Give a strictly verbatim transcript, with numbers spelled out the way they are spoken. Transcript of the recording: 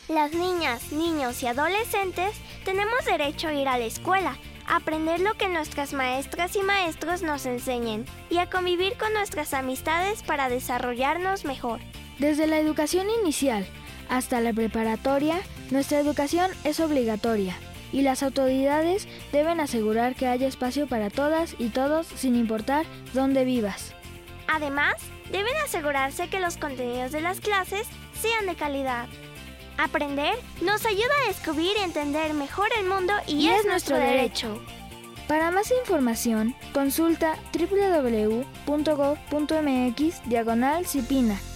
Las niñas, niños y adolescentes tenemos derecho a ir a la escuela, a aprender lo que nuestras maestras y maestros nos enseñen y a convivir con nuestras amistades para desarrollarnos mejor. Desde la educación inicial hasta la preparatoria, nuestra educación es obligatoria y las autoridades deben asegurar que haya espacio para todas y todos sin importar dónde vivas. Además, deben asegurarse que los contenidos de las clases sean de calidad. Aprender nos ayuda a descubrir y entender mejor el mundo y, y es, es nuestro derecho. Para más información, consulta doble u doble u doble u punto gob punto m x diagonal Cipina.